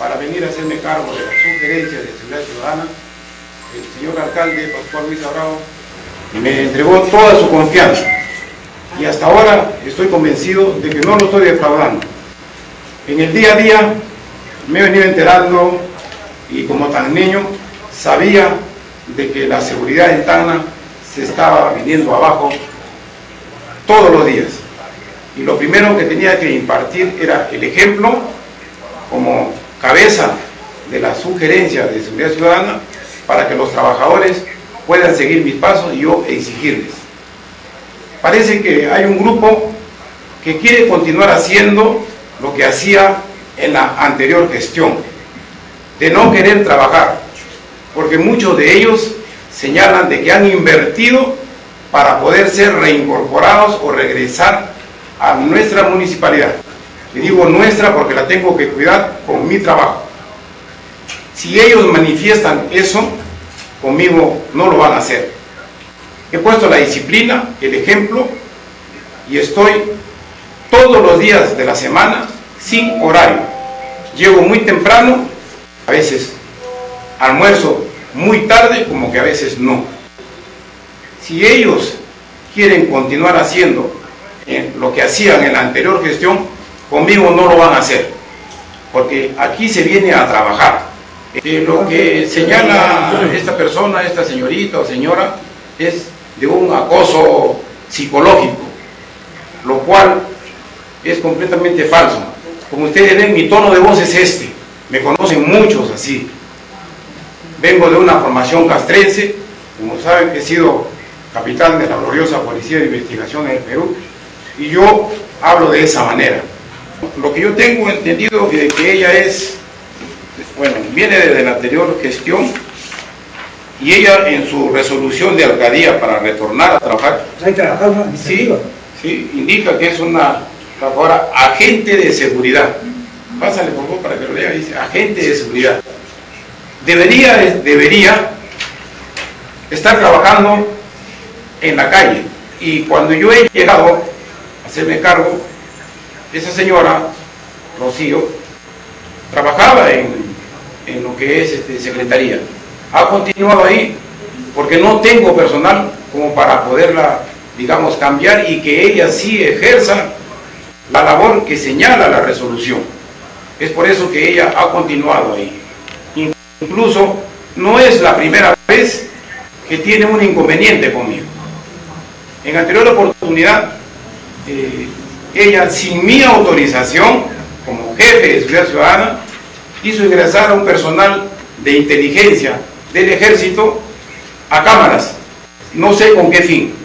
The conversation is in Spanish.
para venir a hacerme cargo de la sugerencia de Seguridad Ciudadana, el señor alcalde Pascual Luis Abrao me entregó toda su confianza y hasta ahora estoy convencido de que no lo estoy defraudando. En el día a día me he venido enterando y como tan niño sabía de que la seguridad en Tacna se estaba viniendo abajo todos los días. Y lo primero que tenía que impartir era el ejemplo como cabeza de la sugerencia de Seguridad Ciudadana para que los trabajadores puedan seguir mis pasos y yo exigirles. Parece que hay un grupo que quiere continuar haciendo lo que hacía en la anterior gestión, de no querer trabajar, porque muchos de ellos señalan de que han invertido para poder ser reincorporados o regresar a nuestra municipalidad. Le digo nuestra porque la tengo que cuidar con mi trabajo. Si ellos manifiestan eso, conmigo no lo van a hacer. He puesto la disciplina, el ejemplo, y estoy todos los días de la semana sin horario. Llego muy temprano, a veces almuerzo muy tarde, como que a veces no. Si ellos quieren continuar haciendo lo que hacían en la anterior gestión, conmigo no lo van a hacer, porque aquí se viene a trabajar. Lo que señala esta persona, esta señorita o señora, es de un acoso psicológico, lo cual es completamente falso. Como ustedes ven, mi tono de voz es este, me conocen muchos así. Vengo de una formación castrense, como saben, he sido capitán de la gloriosa Policía de Investigación en el Perú, y yo hablo de esa manera. Lo que yo tengo entendido es que ella es, bueno, viene desde la anterior gestión, y ella en su resolución de alcaldía para retornar a trabajar, sí, indica que es una trabajadora agente de seguridad. Pásale por favor para que lo lea, dice agente de seguridad. Debería estar trabajando en la calle, y cuando yo he llegado a hacerme cargo, esa señora, Rocío, trabajaba en lo que es secretaría. Ha continuado ahí porque no tengo personal como para poderla, digamos, cambiar y que ella sí ejerza la labor que señala la resolución. Es por eso que ella ha continuado ahí. Incluso no es la primera vez que tiene un inconveniente conmigo. En anterior oportunidad, ella, sin mi autorización, como jefe de Seguridad Ciudadana, hizo ingresar a un personal de inteligencia del ejército a cámaras. No sé con qué fin.